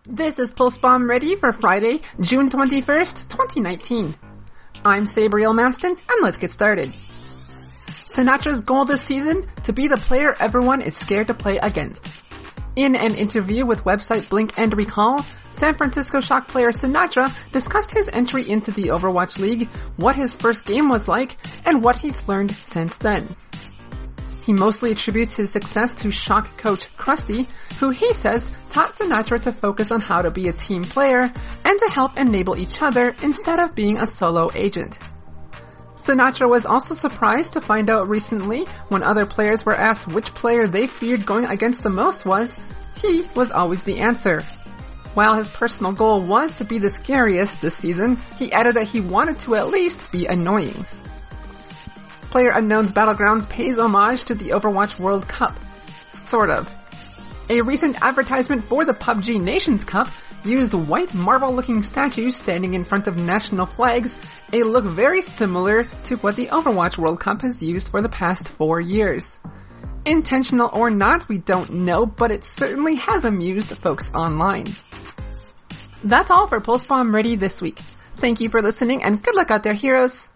This is Pulse Bomb ready for Friday, June 21st, 2019. I'm Sabriel Maston, and let's get started. Sinatra's goal this season? To be the player everyone is scared to play against. In an interview with website Blink and Recall, San Francisco Shock player Sinatra discussed his entry into the Overwatch League, what his first game was like, and what he's learned since then. He mostly attributes his success to Shock coach Krusty, who he says taught Sinatra to focus on how to be a team player and to help enable each other instead of being a solo agent. Sinatra was also surprised to find out recently when other players were asked which player they feared going against the most he was always the answer. While his personal goal was to be the scariest this season, he added that he wanted to at least be annoying. PlayerUnknown's Battlegrounds pays homage to the Overwatch World Cup. Sort of. A recent advertisement for the PUBG Nations Cup used white marble-looking statues standing in front of national flags, a look very similar to what the Overwatch World Cup has used for the past 4 years. Intentional or not, we don't know, but it certainly has amused folks online. That's all for Pulse Bomb Ready this week. Thank you for listening, and good luck out there, heroes!